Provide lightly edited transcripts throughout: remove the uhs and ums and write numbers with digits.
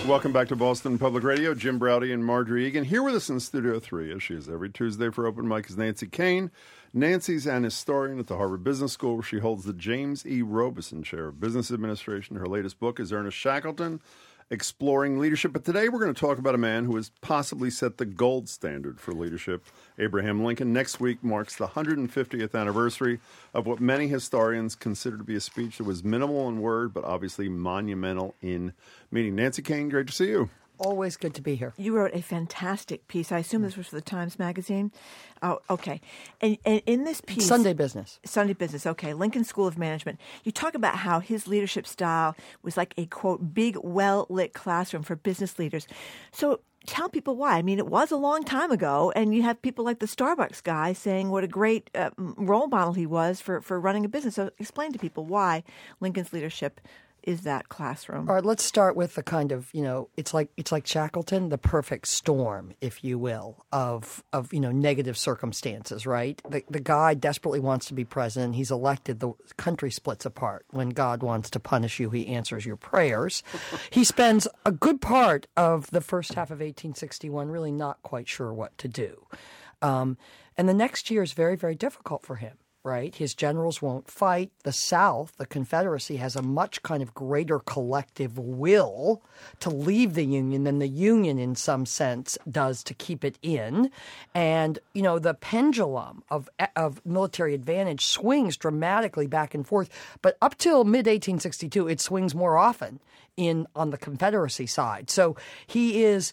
Welcome back to Boston Public Radio. Jim Braude and Marjorie Egan here with us in Studio 3, as she is every Tuesday for Open Mic, is Nancy Kane. Nancy's an historian at the Harvard Business School, where she holds the James E. Robeson Chair of Business Administration. Her latest book is Ernest Shackleton, Exploring Leadership. But today we're going to talk about a man who has possibly set the gold standard for leadership, Abraham Lincoln. Next week marks the 150th anniversary of what many historians consider to be a speech that was minimal in word, but obviously monumental in meaning. Nancy Kane, great to see you. Always good to be here. You wrote a fantastic piece. I assume this was for the Times Magazine. Oh, okay. And in this piece... Sunday Business. Sunday Business, okay. Lincoln School of Management. You talk about how his leadership style was like a, quote, big, well-lit classroom for business leaders. So tell people why. I mean, it was a long time ago, and you have people like the Starbucks guy saying what a great role model he was for running a business. So explain to people why Lincoln's leadership is that classroom. All right, let's start with the kind of, it's like Shackleton, the perfect storm, if you will, of negative circumstances, right? The guy desperately wants to be president. He's elected. The country splits apart. When God wants to punish you, he answers your prayers. He spends a good part of the first half of 1861 really not quite sure what to do. And the next year is very, very difficult for him. Right? His generals won't fight. The South, the Confederacy, has a much kind of greater collective will to leave the Union than the Union, in some sense, does to keep it in. And, the pendulum of military advantage swings dramatically back and forth. But up till mid-1862, it swings more often on the Confederacy side. So he is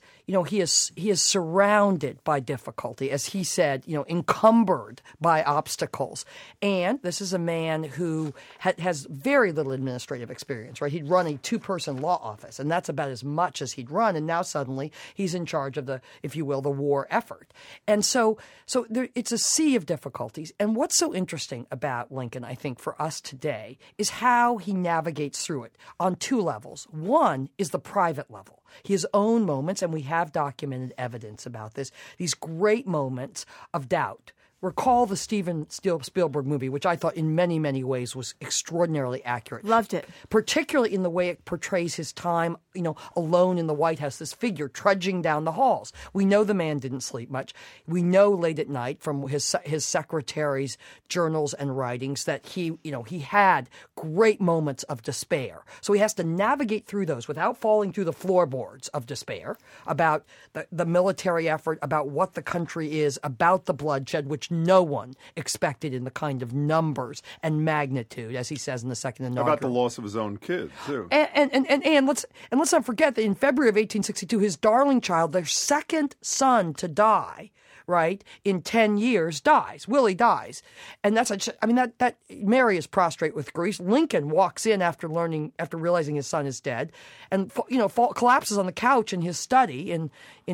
surrounded by difficulty, as he said, encumbered by obstacles. And this is a man who has very little administrative experience, right? He'd run a two-person law office, and that's about as much as he'd run. And now suddenly he's in charge of the, if you will, the war effort. And so it's a sea of difficulties. And what's so interesting about Lincoln, I think, for us today is how he navigates through it on two levels. One is the private level, his own moments, and we have documented evidence about this, these great moments of doubt. Recall the Steven Spielberg movie, which I thought in many, many ways was extraordinarily accurate. Loved it. Particularly in the way it portrays his time, alone in the White House, this figure trudging down the halls. We know the man didn't sleep much. We know late at night from his secretary's journals and writings that he had great moments of despair. So he has to navigate through those without falling through the floorboards of despair about the military effort, about what the country is, about the bloodshed, which no one expected in the kind of numbers and magnitude, as he says in the second inaugural. About the loss of his own kid, too. And let's not forget that in February of 1862, his darling child, their second son to die, right, in 10 years, dies. Willie dies. And that Mary is prostrate with grief. Lincoln walks in after realizing his son is dead, and collapses on the couch in his study in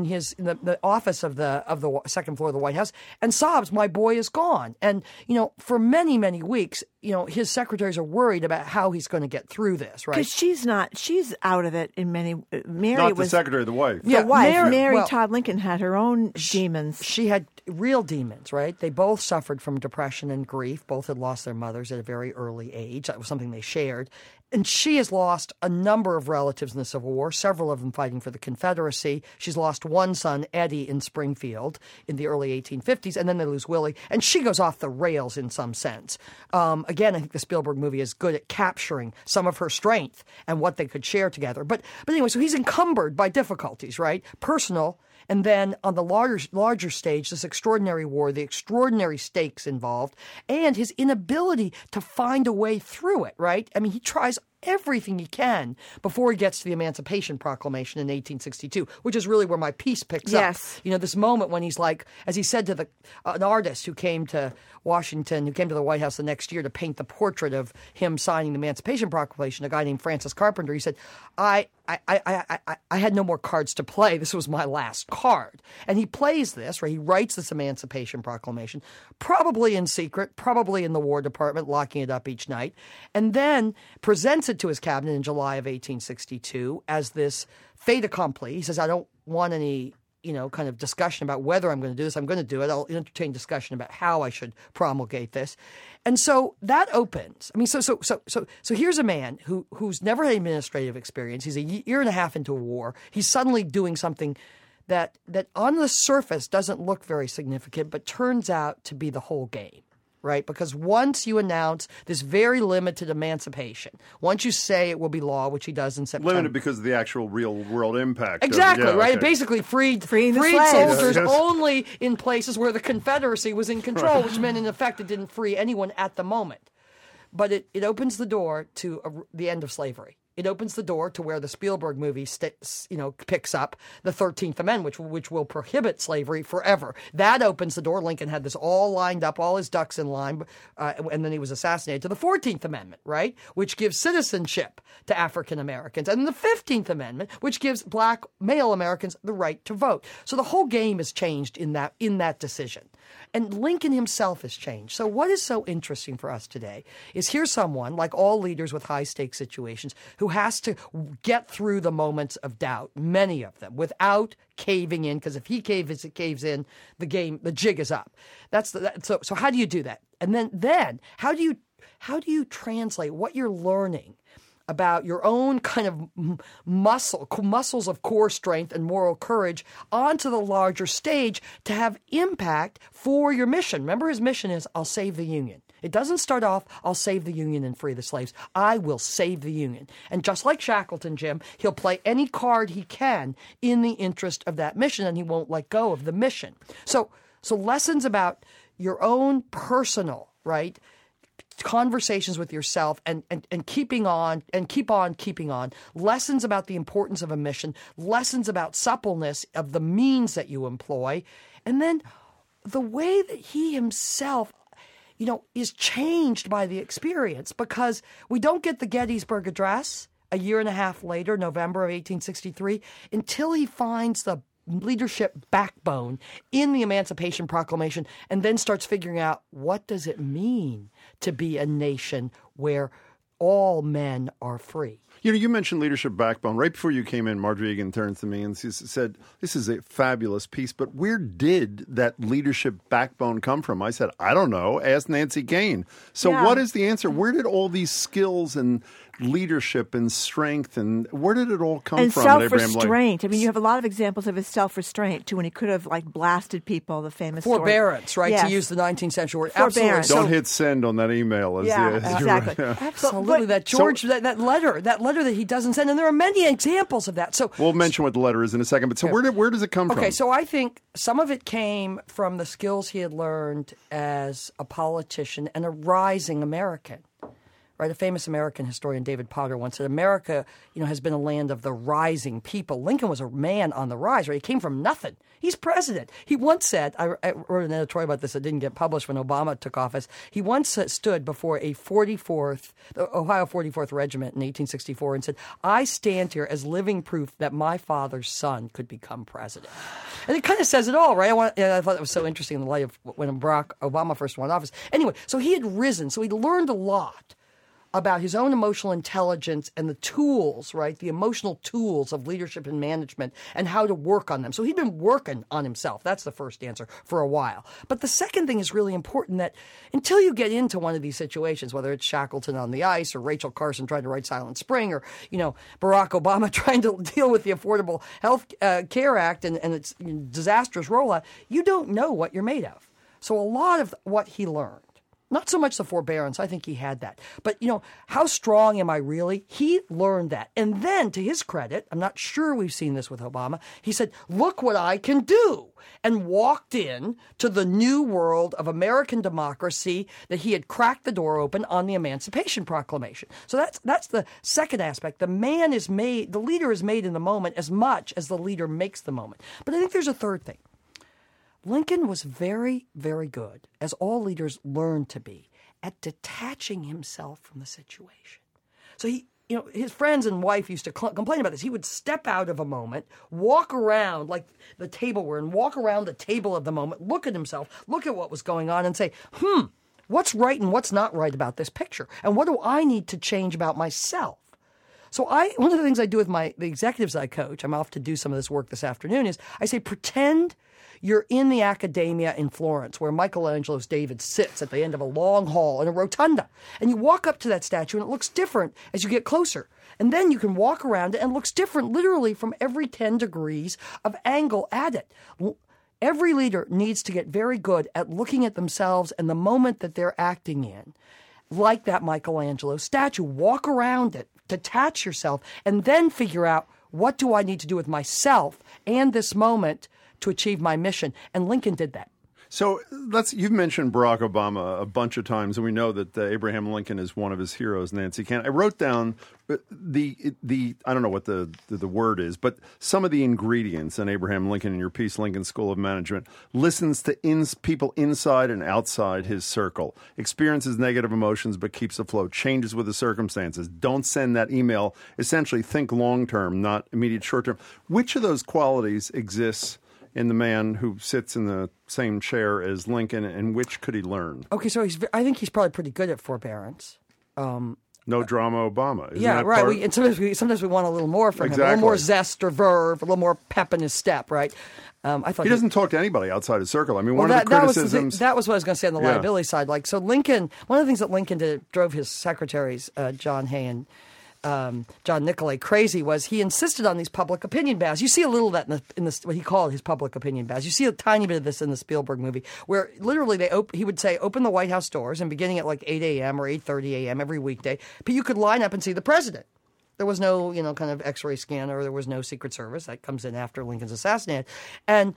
the office of the second floor of the White House and sobs, "My boy is gone." And for many, many weeks, his secretaries are worried about how he's going to get through this, right? Because she's out of it in many. Mary Not was the secretary, the wife. The wife. Mary Todd Lincoln had her own demons. She had real demons, right? They both suffered from depression and grief. Both had lost their mothers at a very early age. That was something they shared. And she has lost a number of relatives in the Civil War, several of them fighting for the Confederacy. She's lost one son, Eddie, in Springfield in the early 1850s, and then they lose Willie. And she goes off the rails in some sense. Again, I think the Spielberg movie is good at capturing some of her strength and what they could share together. But anyway, so he's encumbered by difficulties, right? Personal. And then on the larger stage, this extraordinary war, the extraordinary stakes involved, and his inability to find a way through it, right? I mean, he tries everything he can before he gets to the Emancipation Proclamation in 1862, which is really where my piece picks up. This moment when he's like, as he said to an artist who came to Washington, who came to the White House the next year to paint the portrait of him signing the Emancipation Proclamation, a guy named Francis Carpenter, he said, I had no more cards to play. This was my last card. And he plays this, right? He writes this Emancipation Proclamation, probably in secret, probably in the War Department, locking it up each night, and then presents it to his cabinet in July of 1862 as this fait accompli. He says, I don't want any kind of discussion about whether I'm going to do this. I'm going to do it. I'll entertain discussion about how I should promulgate this. And so that opens. I mean, so here's a man who's never had administrative experience. He's a year and a half into a war. He's suddenly doing something that on the surface doesn't look very significant, but turns out to be the whole game. Right? Because once you announce this very limited emancipation, once you say it will be law, which he does in September. Limited because of the actual real world impact. Exactly, of it. Yeah, right? okay. It basically freed slaves. soldiers Yes. only in places where the Confederacy was in control, which meant in effect it didn't free anyone at the moment. But it opens the door to the end of slavery. It opens the door to where the Spielberg movie picks up the 13th Amendment, which will prohibit slavery forever. That opens the door. Lincoln had this all lined up, all his ducks in line, and then he was assassinated, to the 14th Amendment, right, which gives citizenship to African Americans, and the 15th Amendment, which gives black male Americans the right to vote. So the whole game is changed in that decision. And Lincoln himself has changed. So what is so interesting for us today is here's someone, like all leaders with high-stakes situations, who has to get through the moments of doubt, many of them, without caving in, because if he caves in, the jig is up. So how do you do that? And then how do you translate what you're learning about your own kind of muscles of core strength and moral courage onto the larger stage to have impact for your mission? Remember, his mission is, I'll save the Union. It doesn't start off, I'll save the Union and free the slaves. I will save the Union. And just like Shackleton, Jim, he'll play any card he can in the interest of that mission, and he won't let go of the mission. So lessons about your own personal, right, conversations with yourself and keeping on and keep on keeping on, lessons about the importance of a mission, lessons about suppleness of the means that you employ, and then the way that he himself, is changed by the experience, because we don't get the Gettysburg Address a year and a half later, November of 1863, until he finds the leadership backbone in the Emancipation Proclamation, and then starts figuring out, what does it mean to be a nation where all men are free? You mentioned leadership backbone. Right before you came in, Margery Eagan turns to me and she said, this is a fabulous piece, but where did that leadership backbone come from? I said, I don't know. Ask Nancy Kane. So What is the answer? Where did all these skills and leadership and strength, and where did it all come from? And self-restraint. I mean, you have a lot of examples of his self-restraint, too, when he could have, blasted people, the famous forbearance, story. right, Yes. to use the 19th century word. Forbearance. Absolutely. Don't hit send on that email. Exactly. Absolutely. That letter that he doesn't send, and there are many examples of that. So we'll mention what the letter is in a second, but so where does it come from? Okay, so I think some of it came from the skills he had learned as a politician and a rising American. Right, a famous American historian, David Potter, once said, America, has been a land of the rising people. Lincoln was a man on the rise, right? He came from nothing. He's president. He once said, I wrote an editorial about this that didn't get published when Obama took office. He once stood before the Ohio 44th Regiment in 1864 and said, I stand here as living proof that my father's son could become president. And it kind of says it all, right? I thought that was so interesting in the light of when Barack Obama first won office. Anyway, so he had risen, so he learned a lot about his own emotional intelligence and the tools, right, the emotional tools of leadership and management and how to work on them. So he'd been working on himself. That's the first answer, for a while. But the second thing is really important, that until you get into one of these situations, whether it's Shackleton on the ice or Rachel Carson trying to write Silent Spring or, Barack Obama trying to deal with the Affordable Health Care Act and its disastrous rollout, you don't know what you're made of. So a lot of what he learned, not so much the forbearance, I think he had that. But, how strong am I really? He learned that. And then, to his credit, I'm not sure we've seen this with Obama, he said, look what I can do, and walked in to the new world of American democracy that he had cracked the door open on the Emancipation Proclamation. So that's the second aspect. The leader is made in the moment as much as the leader makes the moment. But I think there's a third thing. Lincoln was very, very good, as all leaders learn to be, at detaching himself from the situation. So his friends and wife used to complain about this. He would step out of a moment, walk around like the table we're in, walk around the table of the moment, look at himself, look at what was going on and say, what's right and what's not right about this picture? And what do I need to change about myself? So one of the things I do with the executives I coach, I'm off to do some of this work this afternoon, is I say, pretend you're in the Accademia in Florence, where Michelangelo's David sits at the end of a long hall in a rotunda. And you walk up to that statue, and it looks different as you get closer. And then you can walk around it, and it looks different literally from every 10 degrees of angle at it. Every leader needs to get very good at looking at themselves and the moment that they're acting in, like that Michelangelo statue. Walk around it, detach yourself, and then figure out, what do I need to do with myself and this moment to achieve my mission? And Lincoln did that. So you've mentioned Barack Obama a bunch of times, and we know that Abraham Lincoln is one of his heroes, Nancy Cann. I wrote down the I don't know what the word is, but some of the ingredients in Abraham Lincoln in your piece, Lincoln School of Management. Listens to people inside and outside his circle. Experiences negative emotions but keeps afloat. Changes with the circumstances. Don't send that email. Essentially, think long-term, not immediate short-term. Which of those qualities exists in the man who sits in the same chair as Lincoln, and which could he learn? Okay, so I think he's probably pretty good at forbearance. No drama, Obama. Isn't yeah, that right. And sometimes we want a little more from him, a little more zest or verve, a little more pep in his step, right? I thought he doesn't talk to anybody outside his circle. I mean, one of the criticisms... That was what I was going to say on the liability side. Like, so Lincoln, one of the things that Lincoln did, drove his secretaries, John Hay and John Nicolay, crazy, was he insisted on these public opinion baths. You see a little of that in what he called his public opinion baths. You see a tiny bit of this in the Spielberg movie, where literally he would say, open the White House doors, and beginning at like 8 a.m. or 8:30 a.m. every weekday, but you could line up and see the president. There was no, kind of X-ray scanner. There was no Secret Service that comes in after Lincoln's assassinated, and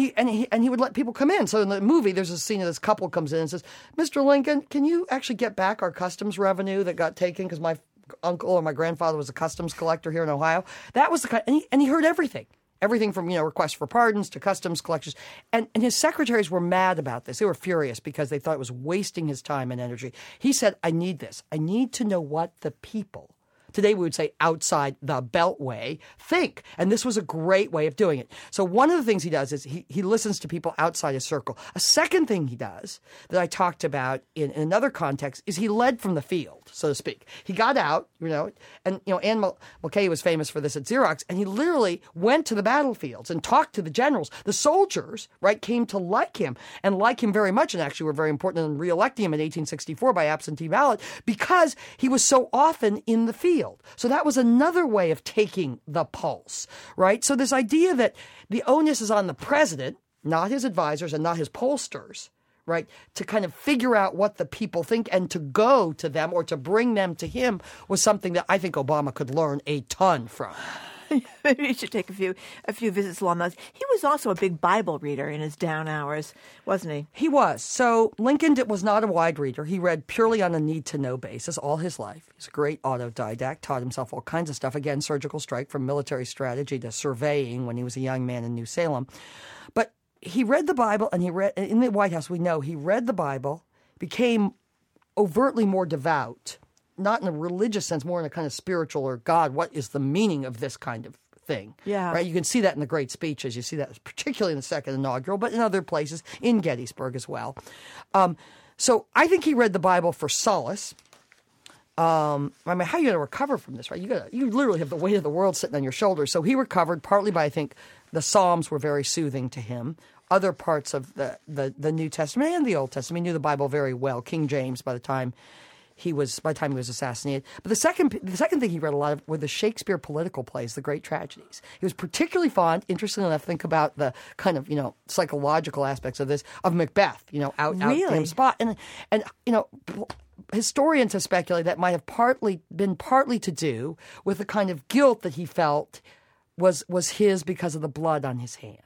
he would let people come in. So in the movie, there's a scene of this couple comes in and says, "Mr. Lincoln, can you actually get back our customs revenue that got taken because my uncle or my grandfather was a customs collector here in Ohio?" That was the kind, and he heard everything from requests for pardons to customs collections, and his secretaries were mad about this. They were furious because they thought it was wasting his time and energy. He said, "I need this. I need to know what the people." Today we would say outside the Beltway think. And this was a great way of doing it. So one of the things he does is he listens to people outside his circle. A second thing he does that I talked about in another context is he led from the field, so to speak. He got out, and Anne Mulcahy was famous for this at Xerox, and he literally went to the battlefields and talked to the generals. The soldiers, right, came to like him very much, and actually were very important in re-electing him in 1864 by absentee ballot because he was so often in the field. So that was another way of taking the pulse, right? So this idea that the onus is on the president, not his advisors and not his pollsters, right, to kind of figure out what the people think and to go to them or to bring them to him was something that I think Obama could learn a ton from. Maybe you should take a few visits along those. He was also a big Bible reader in his down hours, wasn't he? He was. So Lincoln was not a wide reader. He read purely on a need-to-know basis all his life. He's a great autodidact, taught himself all kinds of stuff. Again, surgical strike, from military strategy to surveying when he was a young man in New Salem. But he read the Bible, and he read in the White House, we know he read the Bible, became overtly more devout, not in a religious sense, more in a kind of spiritual or God, what is the meaning of this kind of thing? Yeah. Right? You can see that in the great speeches. You see that particularly in the second inaugural, but in other places, in Gettysburg as well. So I think he read the Bible for solace. How are you going to recover from this, right? You literally have the weight of the world sitting on your shoulders. So he recovered partly by, I think, the Psalms were very soothing to him. Other parts of the New Testament and the Old Testament, he knew the Bible very well. King James by the time he was assassinated. But the second thing he read a lot of were the Shakespeare political plays, the great tragedies. He was particularly fond, interestingly enough, think about the kind of, psychological aspects of this, of Macbeth, out him spot. And historians have speculated that might have been partly to do with the kind of guilt that he felt was his because of the blood on his hands.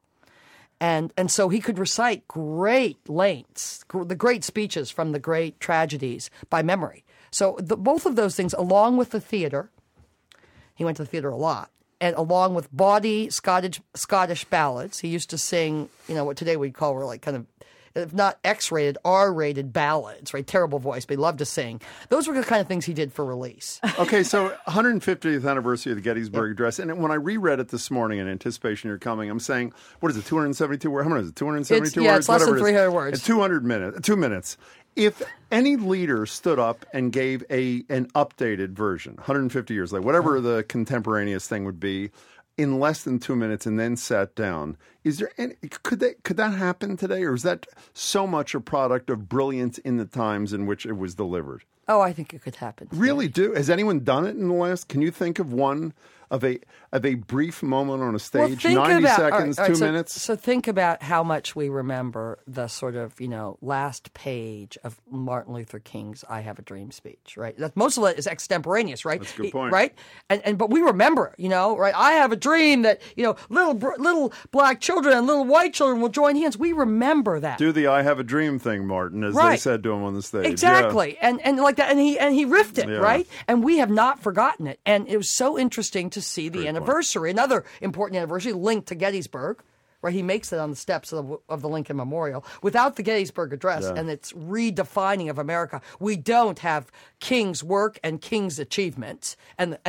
And so he could recite great lengths, the great speeches from the great tragedies by memory. So both of those things, along with the theater, he went to the theater a lot, and along with bawdy Scottish ballads, he used to sing, what today we'd call were like kind of if not X-rated, R-rated ballads, right? Terrible voice, but he loved to sing. Those were the kind of things he did for release. Okay, so 150th anniversary of the Gettysburg Address. And when I reread it this morning in anticipation you're coming, I'm saying, what is it, 272 words? How many is it, 272 words? Yeah, it's less than Whatever it is. 300 words. 2 minutes. If any leader stood up and gave an updated version, 150 years later, whatever the contemporaneous thing would be, in less than 2 minutes and then sat down, is there any, could that happen today, or is that so much a product of brilliance in the times in which it was delivered? Oh, I think it could happen today. Really do? Has anyone done it in the last? Can you think of one of a brief moment on a stage, 90 seconds, 2 minutes? So think about how much we remember the sort of, last page of Martin Luther King's "I Have a Dream" speech, right? Most of it is extemporaneous, right? That's a good point, right? But we remember, right? I have a dream that little black children and little white children will join hands. We remember that. Do the "I Have a Dream" thing, Martin, as they said to him on the stage. Exactly, yeah. and like that, and he riffed it, right? And we have not forgotten it, and it was so interesting to see the anniversary, another important anniversary linked to Gettysburg, right? He makes it on the steps of the Lincoln Memorial. Without the Gettysburg Address and its redefining of America, we don't have King's work and King's achievements and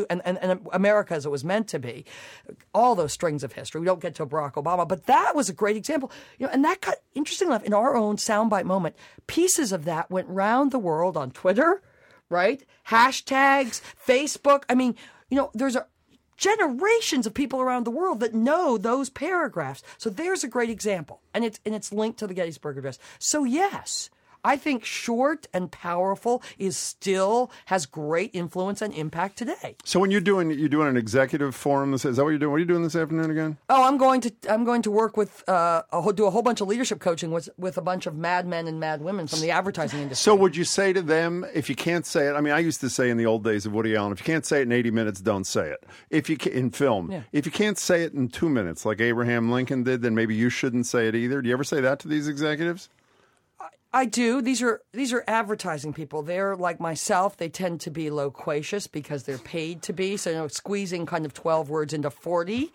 America as it was meant to be. All those strings of history. We don't get to Barack Obama, but that was a great example. And that got, interesting enough, in our own soundbite moment, pieces of that went round the world on Twitter, right? Hashtags, Facebook. I mean, there's generations of people around the world that know those paragraphs. So there's a great example, and it's linked to the Gettysburg Address. So yes, I think short and powerful still has great influence and impact today. So when you're doing an executive forum, is that what you're doing? What are you doing this afternoon again? Oh, I'm going to work with do a whole bunch of leadership coaching with a bunch of mad men and mad women from the advertising industry. So would you say to them, if you can't say it? I mean, I used to say in the old days of Woody Allen, if you can't say it in 80 minutes, don't say it. In film, if you can't say it in 2 minutes, like Abraham Lincoln did, then maybe you shouldn't say it either. Do you ever say that to these executives? I do. These are advertising people. They're like myself. They tend to be loquacious because they're paid to be. So, squeezing kind of 12 words into 40.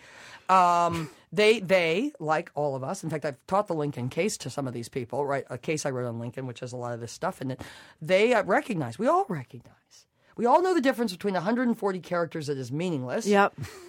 They, like all of us, in fact, I've taught the Lincoln case to some of these people, right? A case I wrote on Lincoln, which has a lot of this stuff in it. They we all recognize. We all know the difference between 140 characters that is meaningless and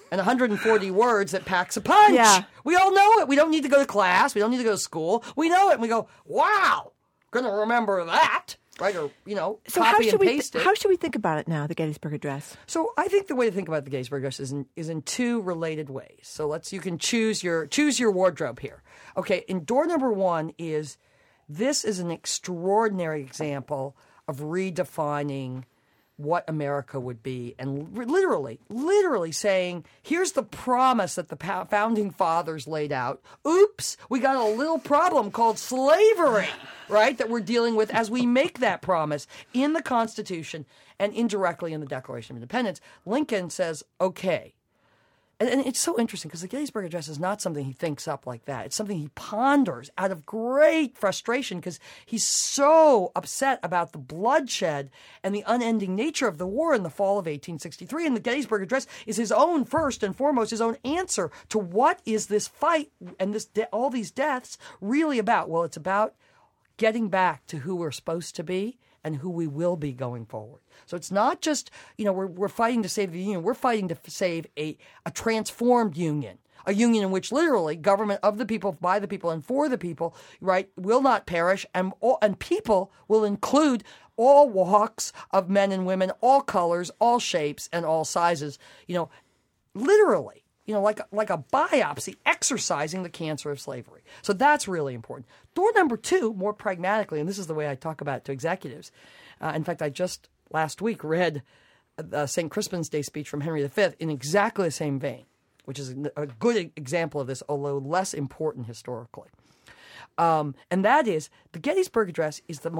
140 words that packs a punch. Yeah. We all know it. We don't need to go to class. We don't need to go to school. We know it. And we go, wow. Going to remember that, right? Or, so copy and paste it. How should we think about it now, the Gettysburg Address? So I think the way to think about the Gettysburg Address is in two related ways. So you can choose your wardrobe here. Okay, in door number one this is an extraordinary example of redefining what America would be, and literally saying, here's the promise that the founding fathers laid out. Oops, we got a little problem called slavery, right, that we're dealing with as we make that promise in the Constitution and indirectly in the Declaration of Independence. Lincoln says, okay. And it's so interesting because the Gettysburg Address is not something he thinks up like that. It's something he ponders out of great frustration because he's so upset about the bloodshed and the unending nature of the war in the fall of 1863. And the Gettysburg Address is his own, first and foremost, his own answer to what is this fight and all these deaths really about? Well, it's about getting back to who we're supposed to be and who we will be going forward. So it's not just, we're fighting to save the Union. We're fighting to save a transformed Union, a Union in which literally government of the people, by the people, and for the people, right, will not perish, and people will include all walks of men and women, all colors, all shapes, and all sizes, literally. Like a biopsy, exercising the cancer of slavery. So that's really important. Door number two, more pragmatically, and this is the way I talk about it to executives. In fact, I just last week read St. Crispin's Day speech from Henry V in exactly the same vein, which is a good example of this, although less important historically. And that is, the Gettysburg Address is the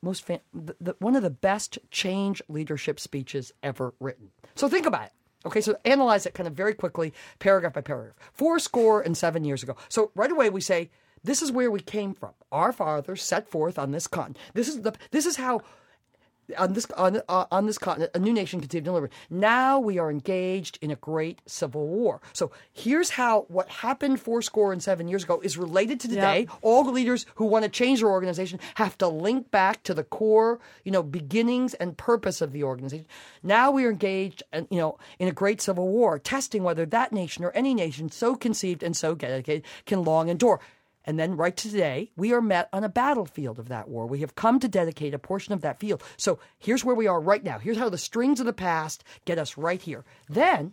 one of the best change leadership speeches ever written. So think about it. Okay, so analyze it kind of very quickly, paragraph by paragraph. 407 years ago. So right away we say, this is where we came from. Our fathers set forth on this continent. This is how on this continent, a new nation conceived and delivered. Now we are engaged in a great civil war. So here's how what happened 7 years ago is related to today. Yep. All the leaders who want to change their organization have to link back to the core, beginnings and purpose of the organization. Now we are engaged, in a great civil war, testing whether that nation or any nation so conceived and so dedicated can long endure. And then right today, we are met on a battlefield of that war. We have come to dedicate a portion of that field. So here's where we are right now. Here's how the strings of the past get us right here. Then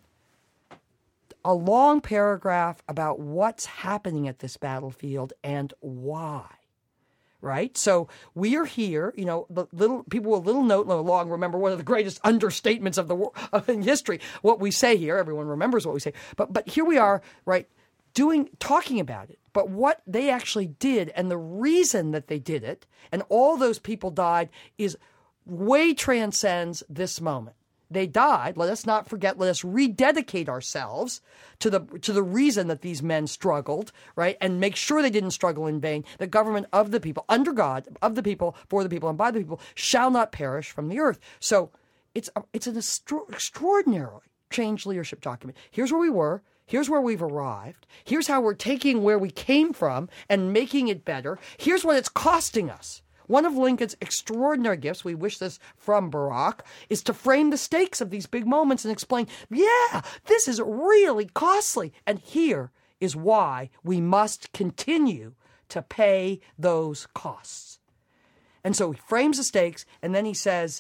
a long paragraph about what's happening at this battlefield and why. Right? So we are here, the people with a little note along remember one of the greatest understatements of the war in history. What we say here, everyone remembers what we say. But here we are, right, talking about it. But what they actually did and the reason that they did it and all those people died is way transcends this moment. They died. Let us not forget. Let us rededicate ourselves to the reason that these men struggled, right? And make sure they didn't struggle in vain. The government of the people, under God, of the people, for the people, and by the people, shall not perish from the earth. So it's an extraordinarily changed leadership document. Here's where we were. Here's where we've arrived. Here's how we're taking where we came from and making it better. Here's what it's costing us. One of Lincoln's extraordinary gifts, we wish this from Barack, is to frame the stakes of these big moments and explain, this is really costly. And here is why we must continue to pay those costs. And so he frames the stakes, and then he says,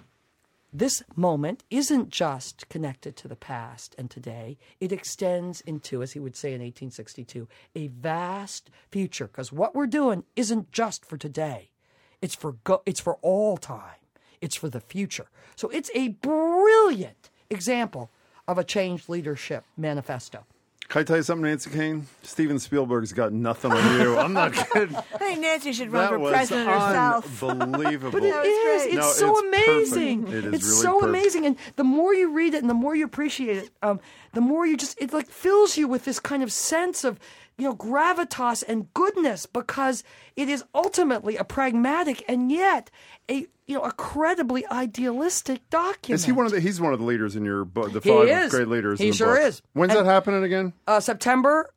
this moment isn't just connected to the past and today. It extends into, as he would say in 1862, a vast future. Because what we're doing isn't just for today. It's for all time. It's for the future. So it's a brilliant example of a changed leadership manifesto. Can I tell you something, Nancy Kane? Steven Spielberg's got nothing on you. I'm not kidding. I think Nancy should run for That was president herself. unbelievable. But it is. It's No, so it's amazing. perfect. It is It's really so perfect. amazing. And the more you read it and the more you appreciate it, the more it like fills you with this kind of sense of, gravitas and goodness, because it is ultimately a pragmatic and yet a credibly idealistic document. Is he he's one of the leaders in your book, the He five is. great leaders He in the sure book? is. When's that happening again? September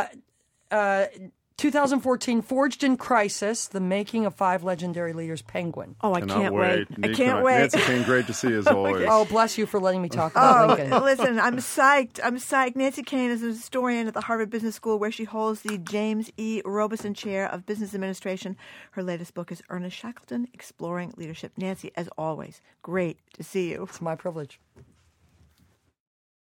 2014, Forged in Crisis, The Making of Five Legendary Leaders, Penguin. Oh, I Cannot can't wait. I Nancy, can't wait. Nancy Kane, great to see you as always. Oh, bless you for letting me talk about Lincoln. Listen, I'm psyched. Nancy Kane is a historian at the Harvard Business School, where she holds the James E. Robeson Chair of Business Administration. Her latest book is Ernest Shackleton, Exploring Leadership. Nancy, as always, great to see you. It's my privilege.